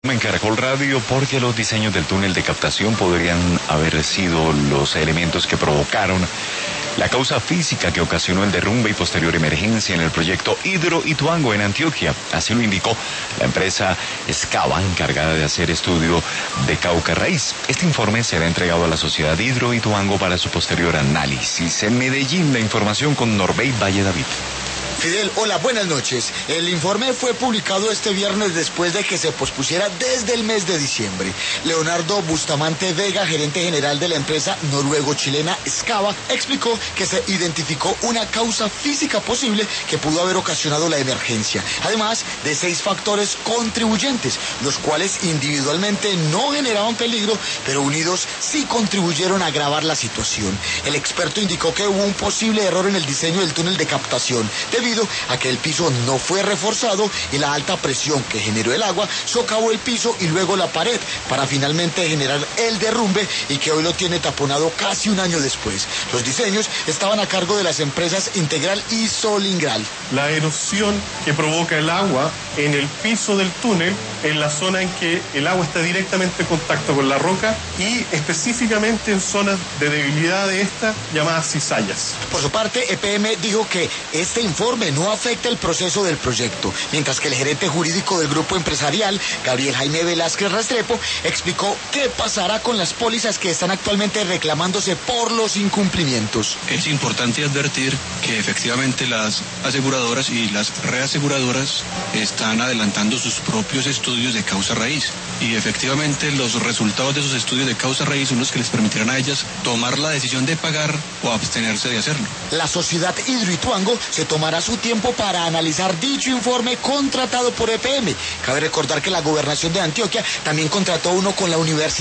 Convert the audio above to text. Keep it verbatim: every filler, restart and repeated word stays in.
En Caracol Radio, porque los diseños del túnel de captación podrían haber sido los elementos que provocaron la causa física que ocasionó el derrumbe y posterior emergencia en el proyecto Hidroituango en Antioquia. Así lo indicó la empresa Escava, encargada de hacer estudio de Cauca Raíz. Este informe será entregado a la sociedad Hidroituango para su posterior análisis. En Medellín, la información con Norbey Valle David. Fidel, hola, buenas noches. El informe fue publicado este viernes después de que se pospusiera desde el mes de diciembre. Leonardo Bustamante Vega, gerente general de la empresa noruego-chilena Escava, explicó que se identificó una causa física posible que pudo haber ocasionado la emergencia, además de seis factores contribuyentes, los cuales individualmente no generaban peligro, pero unidos sí contribuyeron a agravar la situación. El experto indicó que hubo un posible error en el diseño del túnel de captación, debido a que el piso no fue reforzado y la alta presión que generó el agua socavó el piso y luego la pared para finalmente generar el derrumbe y que hoy lo tiene taponado casi un año después. Los diseños estaban a cargo de las empresas Integral y Solingral. La erosión que provoca el agua en el piso del túnel, en la zona en que el agua está directamente en contacto con la roca y específicamente en zonas de debilidad de esta llamadas cizallas. Por su parte, E P M dijo que este informe no afecta el proceso del proyecto, mientras que el gerente jurídico del grupo empresarial, Gabriel Jaime Velázquez Restrepo, explicó qué pasará con las pólizas que están actualmente reclamándose por los incumplimientos. Es importante advertir que efectivamente las aseguradoras y las reaseguradoras están adelantando sus propios estudios de causa raíz y efectivamente los resultados de esos estudios de causa raíz son los que les permitirán a ellas tomar la decisión de pagar o abstenerse de hacerlo. La sociedad Hidroituango se tomará su tiempo para analizar dicho informe contratado por E P M. Cabe recordar que la gobernación de Antioquia también contrató uno con la Universidad